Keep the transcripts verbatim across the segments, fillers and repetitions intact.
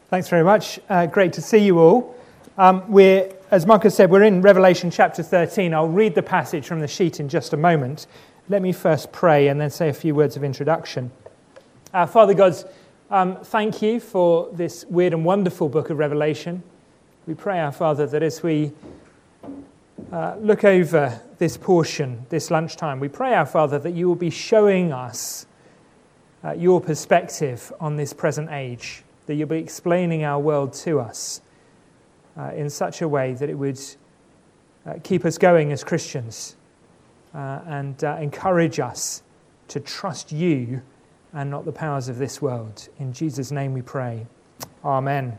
Thanks very much. Uh, great to see you all. Um, we're, as Marcus said, we're in Revelation chapter thirteen. I'll read the passage from the sheet in just a moment. Let me first pray and then say a few words of introduction. Uh, Father God, um, thank you for this weird and wonderful book of Revelation. We pray, our Father, that as we uh, look over this portion, this lunchtime, we pray, our Father, that you will be showing us uh, your perspective on this present age, that you'll be explaining our world to us uh, in such a way that it would uh, keep us going as Christians uh, and uh, encourage us to trust you and not the powers of this world. In Jesus' name we pray. Amen.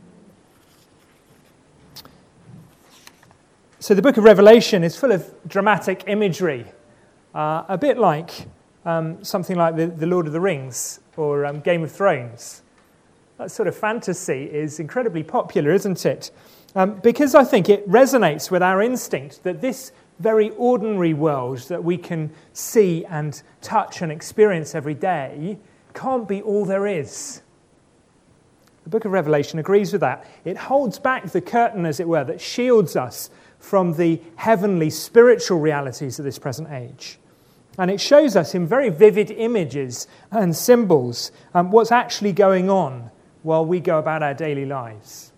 So the book of Revelation is full of dramatic imagery, uh, a bit like um, something like the, the Lord of the Rings or um, Game of Thrones. That sort of fantasy is incredibly popular, isn't it? Um, because I think it resonates with our instinct that this very ordinary world that we can see and touch and experience every day can't be all there is. The book of Revelation agrees with that. It holds back the curtain, as it were, that shields us from the heavenly spiritual realities of this present age. And it shows us in very vivid images and symbols um, what's actually going on while we go about our daily lives.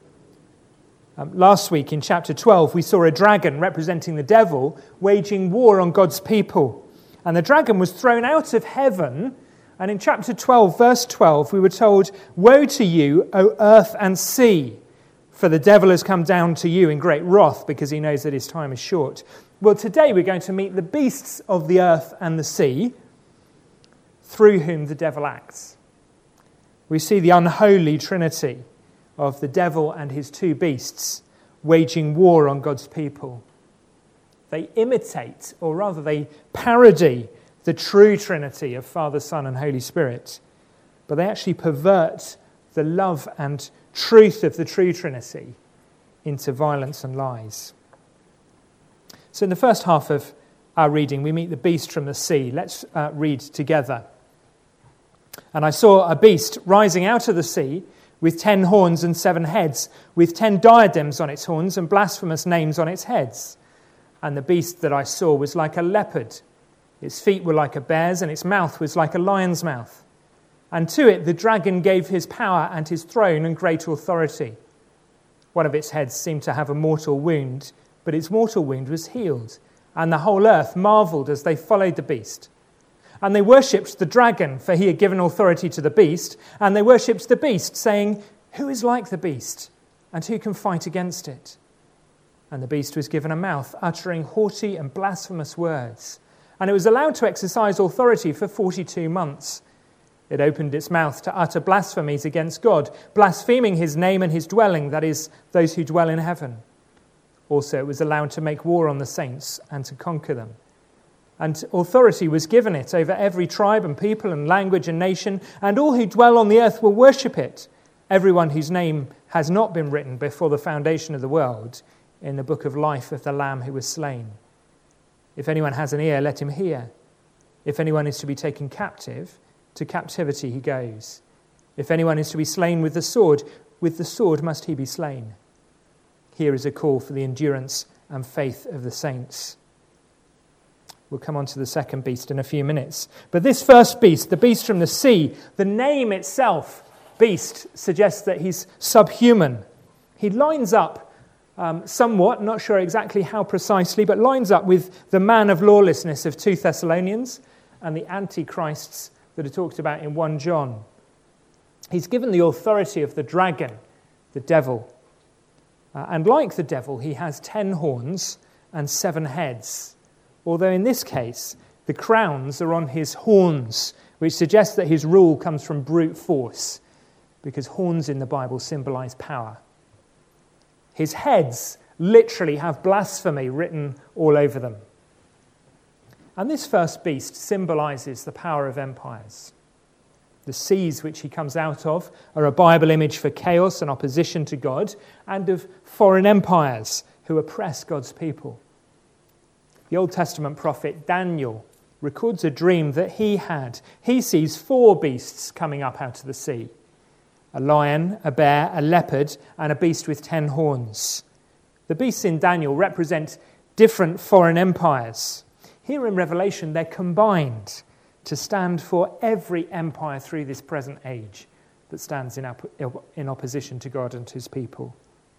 Um, last week in chapter twelve, we saw a dragon representing the devil waging war on God's people. And the dragon was thrown out of heaven. And in chapter twelve, verse twelve, we were told, "Woe to you, O earth and sea, for the devil has come down to you in great wrath because he knows that his time is short." Well, today we're going to meet the beasts of the earth and the sea through whom the devil acts. We see the unholy trinity of the devil and his two beasts waging war on God's people. They imitate, or rather they parody, the true trinity of Father, Son and Holy Spirit. But they actually pervert the love and truth of the true trinity into violence and lies. So in the first half of our reading, we meet the beast from the sea. Let's uh, read together. "And I saw a beast rising out of the sea with ten horns and seven heads, with ten diadems on its horns and blasphemous names on its heads. And the beast that I saw was like a leopard. Its feet were like a bear's, and its mouth was like a lion's mouth. And to it the dragon gave his power and his throne and great authority. One of its heads seemed to have a mortal wound, but its mortal wound was healed. And the whole earth marveled as they followed the beast. And they worshipped the dragon, for he had given authority to the beast. And they worshipped the beast, saying, 'Who is like the beast? And who can fight against it?' And the beast was given a mouth, uttering haughty and blasphemous words. And it was allowed to exercise authority for forty-two months. It opened its mouth to utter blasphemies against God, blaspheming his name and his dwelling, that is, those who dwell in heaven. Also it was allowed to make war on the saints and to conquer them. And authority was given it over every tribe and people and language and nation, and all who dwell on the earth will worship it, everyone whose name has not been written before the foundation of the world in the book of life of the Lamb who was slain. If anyone has an ear, let him hear. If anyone is to be taken captive, to captivity he goes. If anyone is to be slain with the sword, with the sword must he be slain. Here is a call for the endurance and faith of the saints." We'll come on to the second beast in a few minutes. But this first beast, the beast from the sea, the name itself, beast, suggests that he's subhuman. He lines up um, somewhat, not sure exactly how precisely, but lines up with the man of lawlessness of Second Thessalonians and the antichrists that are talked about in First John. He's given the authority of the dragon, the devil. Uh, and like the devil, he has ten horns and seven heads. Although in this case, the crowns are on his horns, which suggests that his rule comes from brute force, because horns in the Bible symbolize power. His heads literally have blasphemy written all over them. And this first beast symbolizes the power of empires. The seas which he comes out of are a Bible image for chaos and opposition to God, and of foreign empires who oppress God's people. The Old Testament prophet Daniel records a dream that he had. He sees four beasts coming up out of the sea. a lion, a bear, a leopard, and a beast with ten horns. The beasts in Daniel represent different foreign empires. Here in Revelation, they're combined to stand for every empire through this present age that stands in, op- in opposition to God and to his people.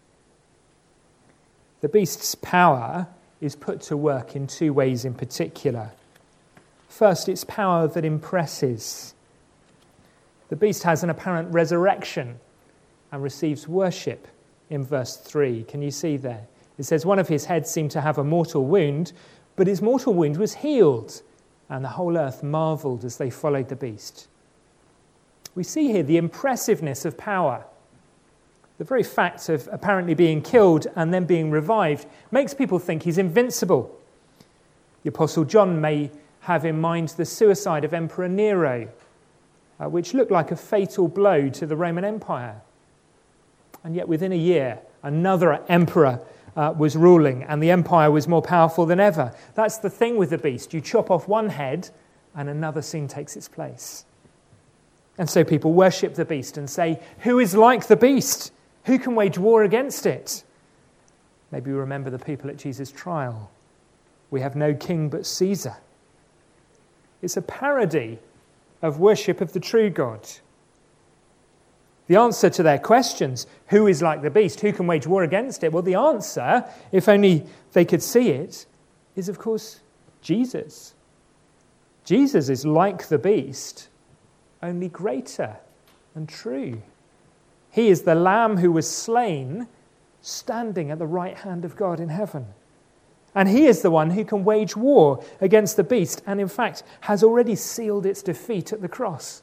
The beast's power is put to work in two ways in particular. First, it's power that impresses. The beast has an apparent resurrection and receives worship in verse three. Can you see there? It says, one of his heads seemed to have a mortal wound, but his mortal wound was healed, and the whole earth marveled as they followed the beast. We see here the impressiveness of power. The very fact of apparently being killed and then being revived makes people think he's invincible. The Apostle John may have in mind the suicide of Emperor Nero, uh, which looked like a fatal blow to the Roman Empire. And yet within a year, another emperor uh, was ruling, and the empire was more powerful than ever. That's the thing with the beast. You chop off one head, and another soon takes its place. And so people worship the beast and say, who is like the beast? Who can wage war against it? Maybe you remember the people at Jesus' trial. We have no king but Caesar. It's a parody of worship of the true God. The answer to their questions, who is like the beast, who can wage war against it? Well, the answer, if only they could see it, is of course Jesus. Jesus is like the beast, only greater and true. He is the Lamb who was slain, standing at the right hand of God in heaven. And he is the one who can wage war against the beast, and in fact has already sealed its defeat at the cross.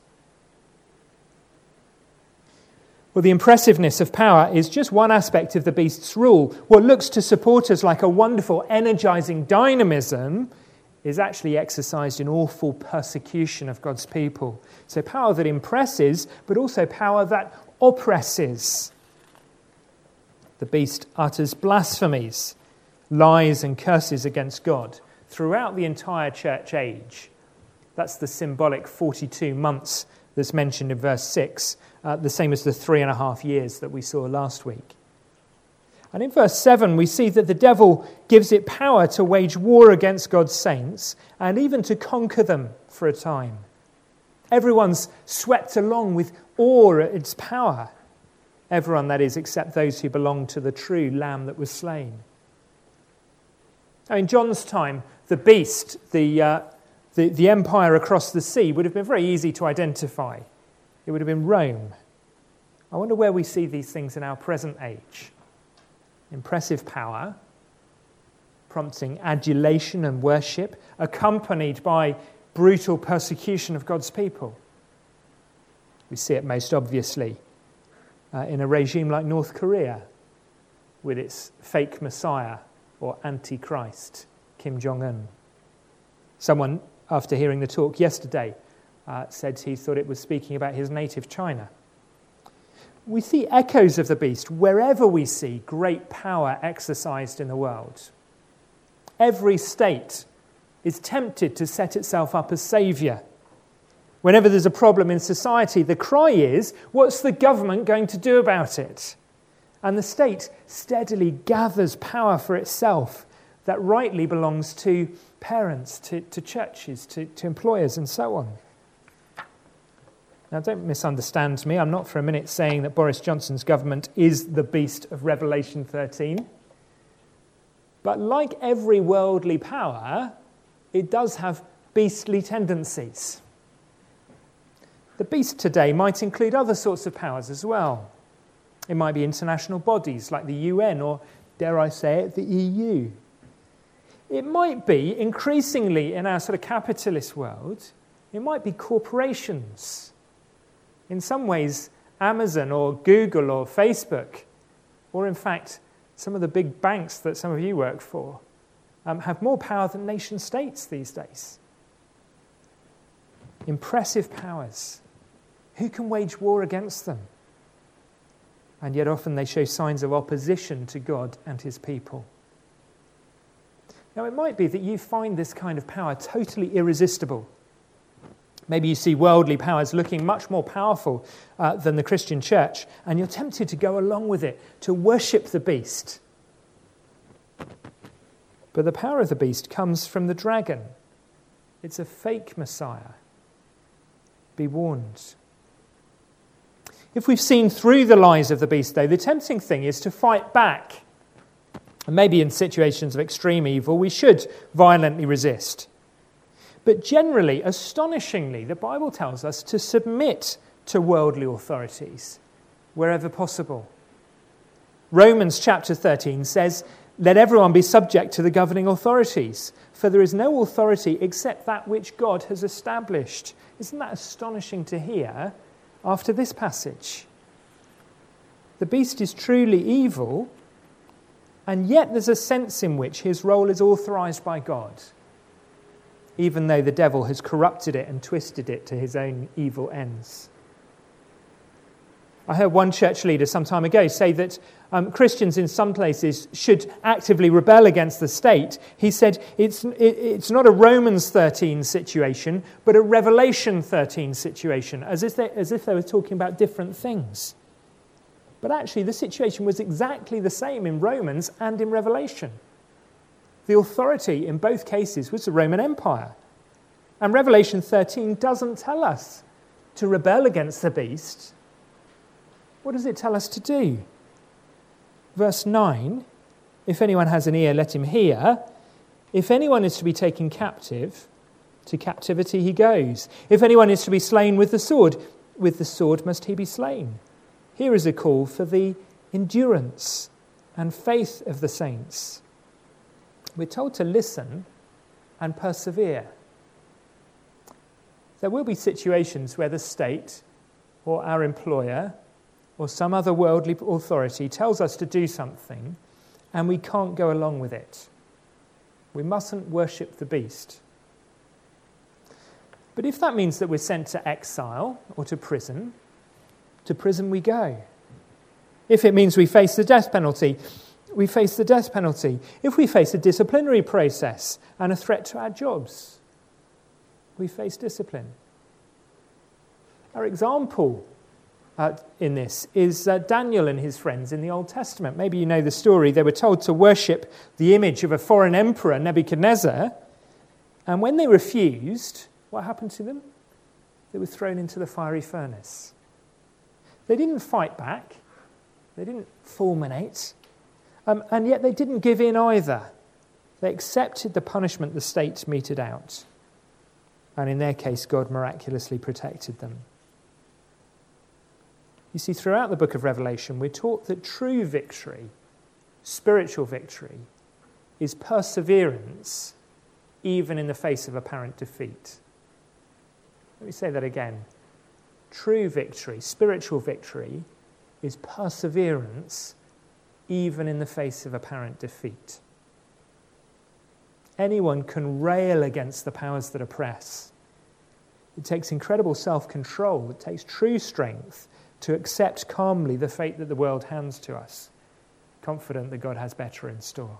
Well, the impressiveness of power is just one aspect of the beast's rule. What looks to supporters like a wonderful, energizing dynamism is actually exercised in awful persecution of God's people. So power that impresses, but also power that oppresses. The beast utters blasphemies, lies and curses against God throughout the entire church age. That's the symbolic forty-two months that's mentioned in verse six, uh, the same as the three and a half years that we saw last week. And in verse seven, we see that the devil gives it power to wage war against God's saints and even to conquer them for a time. Everyone's swept along with awe at its power. Everyone, that is, except those who belong to the true Lamb that was slain. Now, in John's time, the beast, the, uh, the, the empire across the sea, would have been very easy to identify. It would have been Rome. I wonder where we see these things in our present age. Impressive power, prompting adulation and worship, accompanied by brutal persecution of God's people. We see it most obviously uh, in a regime like North Korea, with its fake messiah or antichrist, Kim Jong-un. Someone, after hearing the talk yesterday, uh, said he thought it was speaking about his native China. We see echoes of the beast wherever we see great power exercised in the world. Every state is tempted to set itself up as saviour. Whenever there's a problem in society, the cry is, what's the government going to do about it? And the state steadily gathers power for itself that rightly belongs to parents, to, to churches, to, to employers, and so on. Now, don't misunderstand me. I'm not for a minute saying that Boris Johnson's government is the beast of Revelation thirteen. But like every worldly power, it does have beastly tendencies. The beast today might include other sorts of powers as well. It might be international bodies like the U N or, dare I say it, the E U. It might be, increasingly in our sort of capitalist world, it might be corporations. In some ways, Amazon or Google or Facebook, or in fact, some of the big banks that some of you work for, um, have more power than nation states these days. Impressive powers. Who can wage war against them? And yet often they show signs of opposition to God and his people. Now, it might be that you find this kind of power totally irresistible. Maybe you see worldly powers looking much more powerful uh, than the Christian church, and you're tempted to go along with it, to worship the beast. But the power of the beast comes from the dragon. It's a fake Messiah. Be warned. If we've seen through the lies of the beast, though, the tempting thing is to fight back. And maybe in situations of extreme evil, we should violently resist. But generally, astonishingly, the Bible tells us to submit to worldly authorities wherever possible. Romans chapter thirteen says, "Let everyone be subject to the governing authorities, for there is no authority except that which God has established." Isn't that astonishing to hear after this passage? The beast is truly evil, and yet there's a sense in which his role is authorized by God, even though the devil has corrupted it and twisted it to his own evil ends. I heard one church leader some time ago say that um, Christians in some places should actively rebel against the state. He said it's, it, it's not a Romans thirteen situation, but a Revelation thirteen situation, as if, they, as if they were talking about different things. But actually the situation was exactly the same in Romans and in Revelation. The authority in both cases was the Roman Empire. And Revelation thirteen doesn't tell us to rebel against the beast. What does it tell us to do? Verse nine, "If anyone has an ear, let him hear. If anyone is to be taken captive, to captivity he goes. If anyone is to be slain with the sword, with the sword must he be slain." Here is a call for the endurance and faith of the saints. We're told to listen and persevere. There will be situations where the state or our employer or some other worldly authority tells us to do something and we can't go along with it. We mustn't worship the beast. But if that means that we're sent to exile or to prison, to prison we go. If it means we face the death penalty, we face the death penalty. If we face a disciplinary process and a threat to our jobs, we face discipline. Our example uh, in this is uh, Daniel and his friends in the Old Testament. Maybe you know the story. They were told to worship the image of a foreign emperor, Nebuchadnezzar, and when they refused, what happened to them? They were thrown into the fiery furnace. They didn't fight back. They didn't fulminate. Um, and yet they didn't give in either. They accepted the punishment the state meted out. And in their case, God miraculously protected them. You see, throughout the book of Revelation, we're taught that true victory, spiritual victory, is perseverance even in the face of apparent defeat. Let me say that again. True victory, spiritual victory, is perseverance even in the face of apparent defeat. Anyone can rail against the powers that oppress. It takes incredible self-control. It takes true strength to accept calmly the fate that the world hands to us, confident that God has better in store.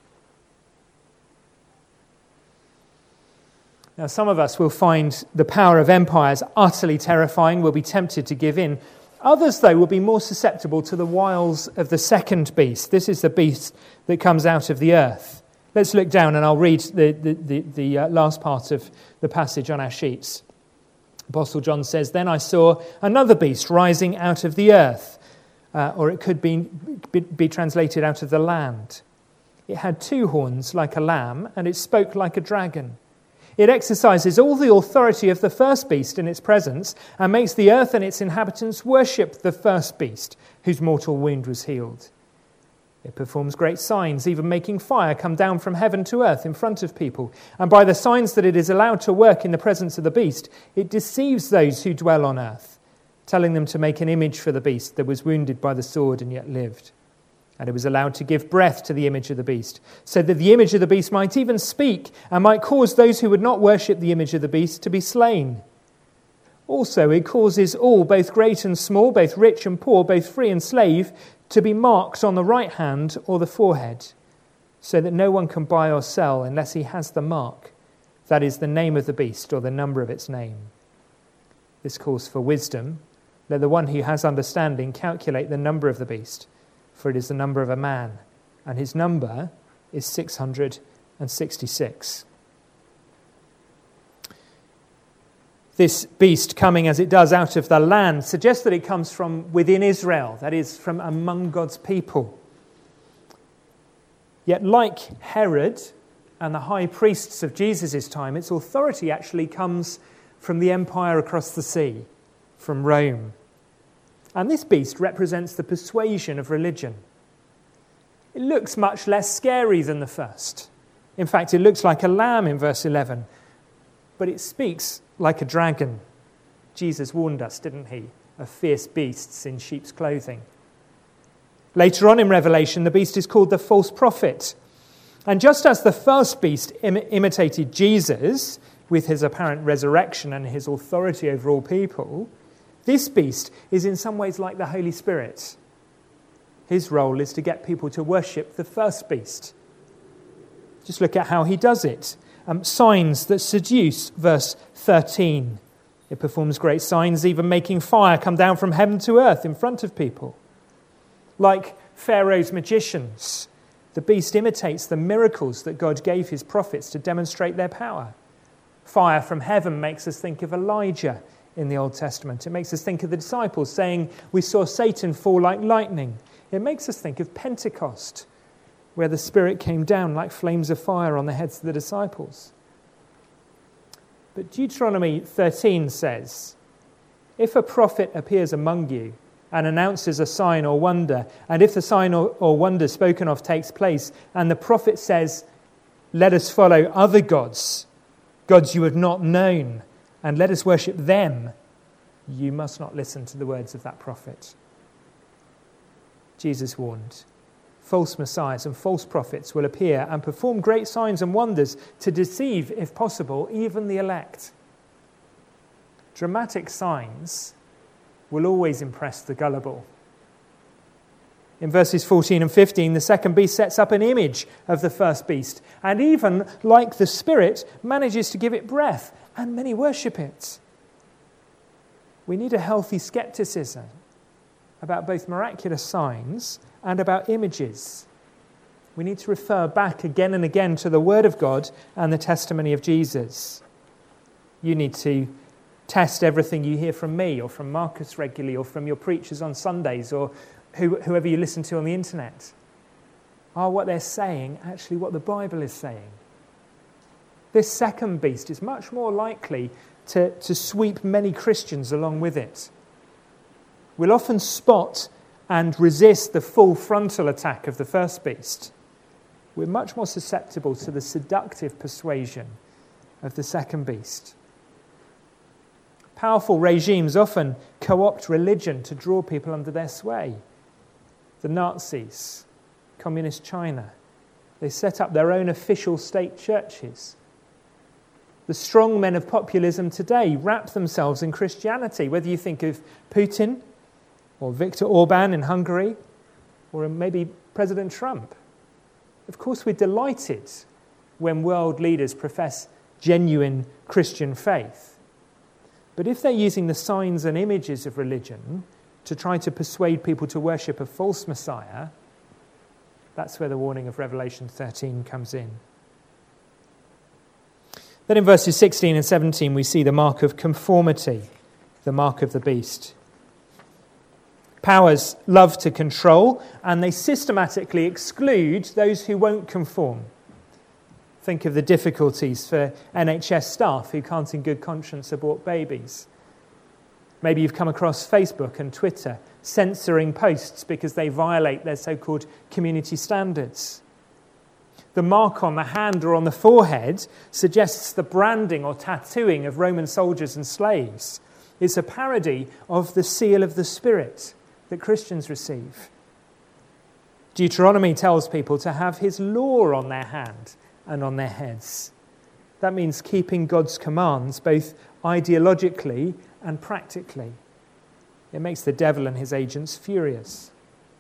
Now, some of us will find the power of empires utterly terrifying, will be tempted to give in. Others, though, will be more susceptible to the wiles of the second beast. This is the beast that comes out of the earth. Let's look down and I'll read the, the, the, the uh, last part of the passage on our sheets. Apostle John says, "Then I saw another beast rising out of the earth," uh, or it could be, be, be translated out of the land. "It had two horns like a lamb, and it spoke like a dragon. It exercises all the authority of the first beast in its presence, and makes the earth and its inhabitants worship the first beast, whose mortal wound was healed. It performs great signs, even making fire come down from heaven to earth in front of people. And by the signs that it is allowed to work in the presence of the beast, it deceives those who dwell on earth, telling them to make an image for the beast that was wounded by the sword and yet lived. And it was allowed to give breath to the image of the beast, so that the image of the beast might even speak and might cause those who would not worship the image of the beast to be slain. Also, it causes all, both great and small, both rich and poor, both free and slave, to be marked on the right hand or the forehead, so that no one can buy or sell unless he has the mark, that is, the name of the beast or the number of its name. This calls for wisdom. Let the one who has understanding calculate the number of the beast, for it is the number of a man, and his number is six hundred sixty-six. This beast coming as it does out of the land suggests that it comes from within Israel, that is, from among God's people. Yet like Herod and the high priests of Jesus' time, its authority actually comes from the empire across the sea, from Rome. And this beast represents the persuasion of religion. It looks much less scary than the first. In fact, it looks like a lamb in verse eleven, but it speaks like a dragon. Jesus warned us, didn't he, of fierce beasts in sheep's clothing. Later on in Revelation, the beast is called the false prophet. And just as the first beast im- imitated Jesus with his apparent resurrection and his authority over all people, this beast is in some ways like the Holy Spirit. His role is to get people to worship the first beast. Just look at how he does it. Um, signs that seduce, verse thirteen. It performs great signs, even making fire come down from heaven to earth in front of people. Like Pharaoh's magicians, the beast imitates the miracles that God gave his prophets to demonstrate their power. Fire from heaven makes us think of Elijah in the Old Testament. It makes us think of the disciples saying, we saw Satan fall like lightning. It makes us think of Pentecost, where the Spirit came down like flames of fire on the heads of the disciples. But Deuteronomy thirteen says, if a prophet appears among you and announces a sign or wonder, and if the sign or, or wonder spoken of takes place, and the prophet says, let us follow other gods, gods you have not known, and let us worship them, you must not listen to the words of that prophet. Jesus warned, false messiahs and false prophets will appear and perform great signs and wonders to deceive, if possible, even the elect. Dramatic signs will always impress the gullible. In verses fourteen and fifteen, the second beast sets up an image of the first beast, and even, like the Spirit, manages to give it breath, and many worship it. We need a healthy skepticism about both miraculous signs and about images. We need to refer back again and again to the Word of God and the testimony of Jesus. You need to test everything you hear from me or from Marcus regularly or from your preachers on Sundays or who, whoever you listen to on the internet. Are what they're saying actually what the Bible is saying? This second beast is much more likely to, to sweep many Christians along with it. We'll often spot and resist the full frontal attack of the first beast. We're much more susceptible to the seductive persuasion of the second beast. Powerful regimes often co-opt religion to draw people under their sway. The Nazis, Communist China, they set up their own official state churches. The strong men of populism today wrap themselves in Christianity, whether you think of Putin or Viktor Orban in Hungary, or maybe President Trump. Of course, we're delighted when world leaders profess genuine Christian faith. But if they're using the signs and images of religion to try to persuade people to worship a false Messiah, that's where the warning of Revelation thirteen comes in. Then in verses sixteen and seventeen, we see the mark of conformity, the mark of the beast. Powers love to control, and they systematically exclude those who won't conform. Think of the difficulties for N H S staff who can't in good conscience abort babies. Maybe you've come across Facebook and Twitter censoring posts because they violate their so-called community standards. The mark on the hand or on the forehead suggests the branding or tattooing of Roman soldiers and slaves. It's a parody of the seal of the Spirit that Christians receive. Deuteronomy tells people to have his law on their hand and on their heads. That means keeping God's commands both ideologically and practically. It makes the devil and his agents furious.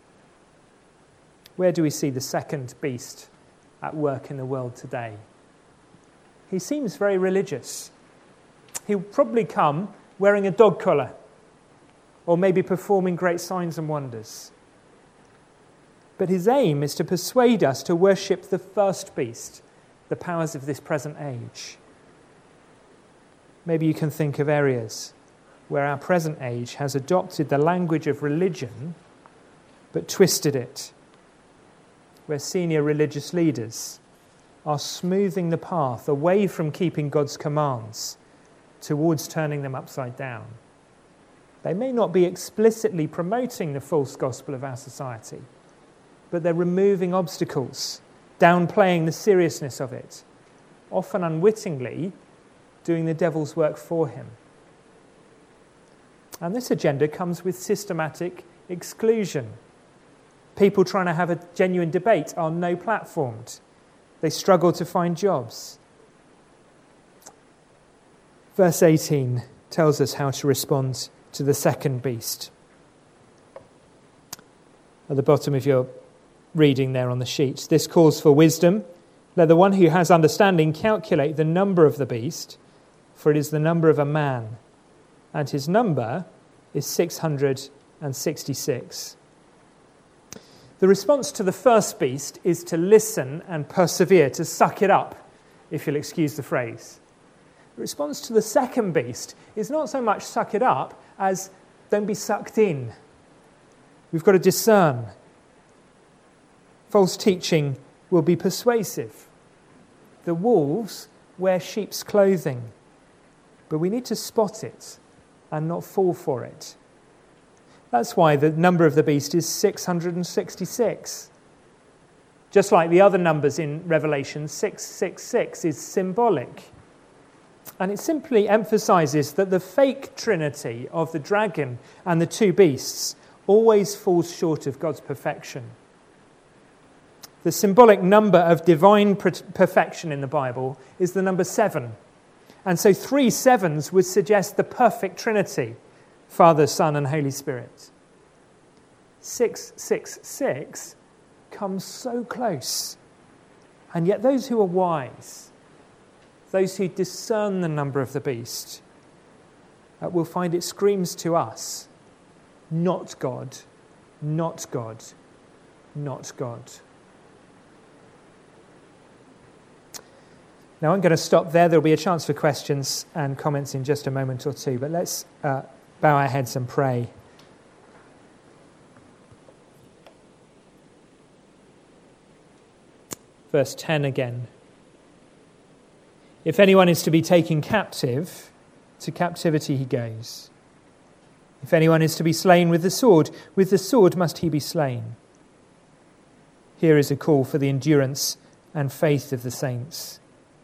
Where do we see the second beast at work in the world today? He seems very religious. He'll probably come wearing a dog collar, or maybe performing great signs and wonders. But his aim is to persuade us to worship the first beast, the powers of this present age. Maybe you can think of areas where our present age has adopted the language of religion but twisted it, where senior religious leaders are smoothing the path away from keeping God's commands towards turning them upside down. They may not be explicitly promoting the false gospel of our society, but they're removing obstacles, downplaying the seriousness of it, often unwittingly doing the devil's work for him. And this agenda comes with systematic exclusion. People trying to have a genuine debate are no platformed. They struggle to find jobs. Verse eighteen tells us how to respond to the second beast. At the bottom of your reading there on the sheet, this calls for wisdom. Let the one who has understanding calculate the number of the beast, for it is the number of a man, and his number is six hundred sixty-six. The response to the first beast is to listen and persevere, to suck it up, if you'll excuse the phrase. The response to the second beast is not so much suck it up as don't be sucked in. We've got to discern. False teaching will be persuasive. The wolves wear sheep's clothing, but we need to spot it and not fall for it. That's why the number of the beast is six hundred sixty-six. Just like the other numbers in Revelation, six six six is symbolic. And it simply emphasizes that the fake trinity of the dragon and the two beasts always falls short of God's perfection. The symbolic number of divine perfection in the Bible is the number seven. And so three sevens would suggest the perfect Trinity, Father, Son, and Holy Spirit. six six six comes so close. And yet those who are wise, those who discern the number of the beast, uh, will find it screams to us, not God, not God, not God. Now I'm going to stop there. There'll be a chance for questions and comments in just a moment or two, but let's uh, bow our heads and pray. Verse ten again. If anyone is to be taken captive, to captivity he goes. If anyone is to be slain with the sword, with the sword must he be slain. Here is a call for the endurance and faith of the saints.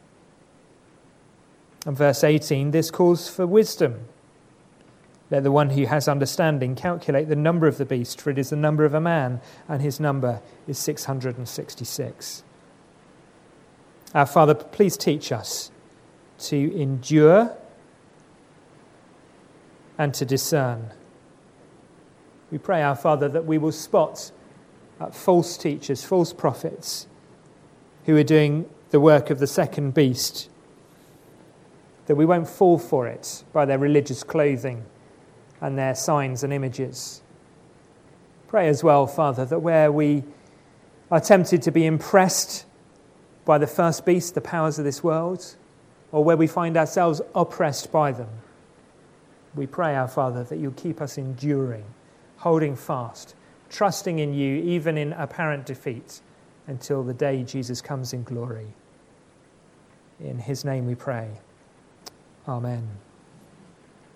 And verse eighteen, this calls for wisdom. Let the one who has understanding calculate the number of the beast, for it is the number of a man, and his number is six hundred sixty-six. Our Father, please teach us to endure and to discern. We pray, our Father, that we will spot uh, false teachers, false prophets, who are doing the work of the second beast, that we won't fall for it by their religious clothing and their signs and images. Pray as well, Father, that where we are tempted to be impressed by the first beast, the powers of this world, or where we find ourselves oppressed by them, we pray, our Father, that you'll keep us enduring, holding fast, trusting in you, even in apparent defeat, until the day Jesus comes in glory. In his name we pray. Amen.